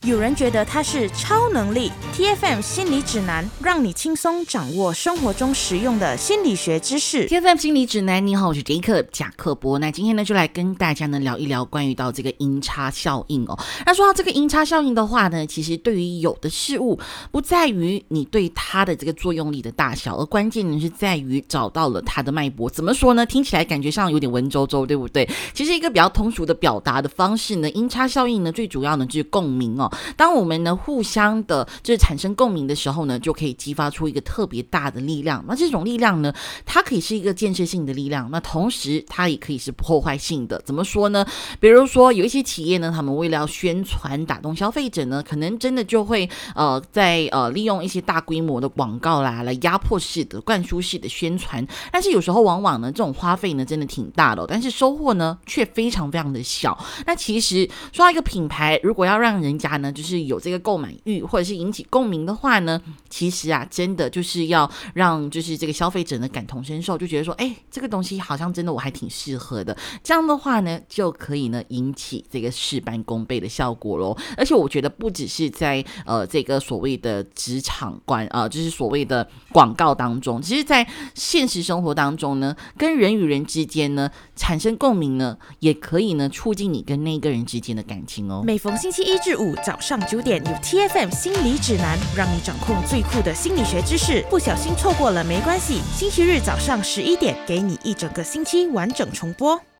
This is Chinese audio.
有人觉得它是超能力。 TFM 心理指南，让你轻松掌握生活中实用的心理学知识。 TFM 心理指南，你好，我是杰克贾克波。那今天呢，就来跟大家呢聊一聊关于到这个阴差效应哦。那说到这个阴差效应的话呢，其实对于有的事物，不在于你对它的这个作用力的大小，而关键呢是在于找到了它的脉搏。怎么说呢？听起来感觉上有点文绉绉，对不对？其实一个比较通俗的表达的方式呢，阴差效应呢，最主要呢就是共鸣哦。当我们呢互相的就是产生共鸣的时候呢，就可以激发出一个特别大的力量。那这种力量呢，它可以是一个建设性的力量，那同时它也可以是破坏性的。怎么说呢？比如说有一些企业呢，他们为了要宣传打动消费者呢，可能真的就会在利用一些大规模的广告啦，来压迫式的灌输式的宣传。但是有时候往往呢，这种花费呢真的挺大的但是收获呢却非常非常的小。那其实说到一个品牌，如果要让人家呢就是有这个购买欲，或者是引起共鸣的话呢，其实啊真的就是要让就是这个消费者呢感同身受，就觉得说这个东西好像真的我还挺适合的，这样的话呢就可以呢引起这个事半功倍的效果咯。而且我觉得不只是在这个所谓的职场就是所谓的广告当中，其实在现实生活当中呢，跟人与人之间呢产生共鸣呢，也可以呢促进你跟那个人之间的感情哦。 每逢星期一至五早上9点，有 TFM 心理指南，让你掌控最酷的心理学知识。不小心错过了没关系，星期日早上11点，给你一整个星期完整重播。